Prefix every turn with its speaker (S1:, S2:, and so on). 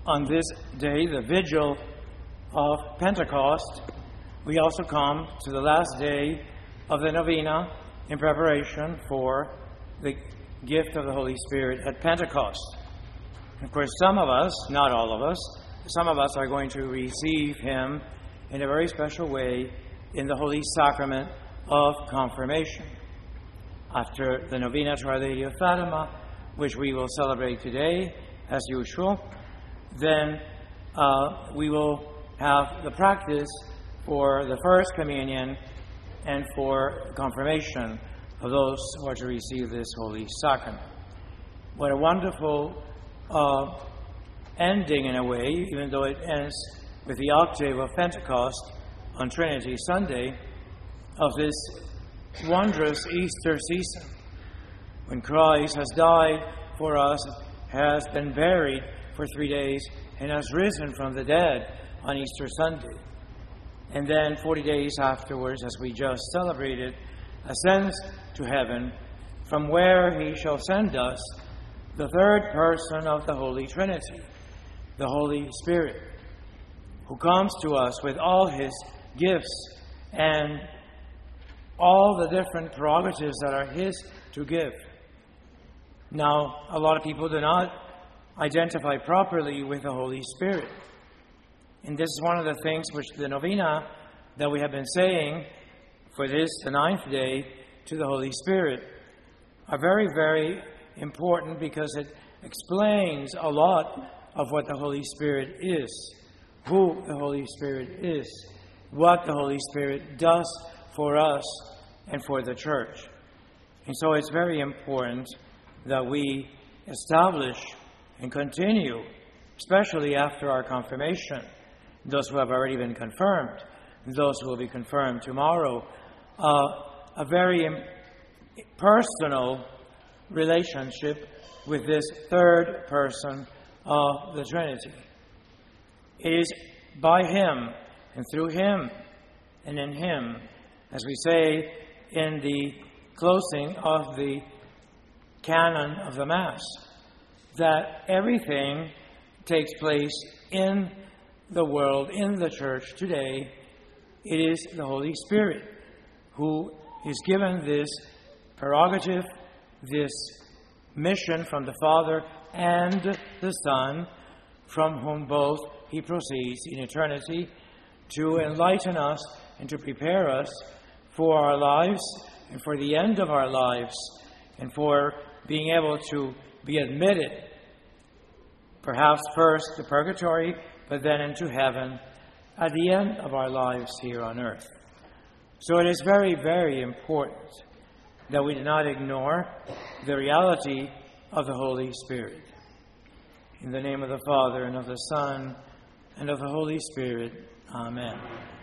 S1: on this day, the vigil of Pentecost, we also come to the last day of the novena in preparation for the gift of the Holy Spirit at Pentecost. Of course, some of us, not all of us, some of us are going to receive Him in a very special way in the Holy Sacrament of Confirmation. After the novena to Our Lady of Fatima, which we will celebrate today, as usual, then we will have the practice for the First Communion and for confirmation of those who are to receive this Holy Sacrament. What a wonderful ending, in a way, even though it ends with the octave of Pentecost on Trinity Sunday, of this wondrous Easter season, when Christ has died for us, has been buried for 3 days, and has risen from the dead on Easter Sunday. And then 40 days afterwards, as we just celebrated, ascends to heaven, from where He shall send us the third person of the Holy Trinity, the Holy Spirit, who comes to us with all His gifts and all the different prerogatives that are His to give. Now, a lot of people do not identify properly with the Holy Spirit. And this is one of the things which the novena that we have been saying for this, the 9th day, to the Holy Spirit, are very, very important, because it explains a lot of what the Holy Spirit is, who the Holy Spirit is, what the Holy Spirit does for us and for the Church. And so it's very important that we establish and continue, especially after our confirmation, those who have already been confirmed, those who will be confirmed tomorrow, a very personal relationship with this third person of the Trinity. It is by Him and through Him and in Him, as we say in the closing of the canon of the Mass, that everything takes place in the world, in the Church today. It is the Holy Spirit who is given this prerogative, this mission from the Father and the Son, from whom both He proceeds in eternity, to enlighten us and to prepare us for our lives and for the end of our lives, and for being able to be admitted, perhaps first to purgatory, but then into heaven at the end of our lives here on earth. So it is very, very important that we do not ignore the reality of the Holy Spirit. In the name of the Father, and of the Son, and of the Holy Spirit. Amen.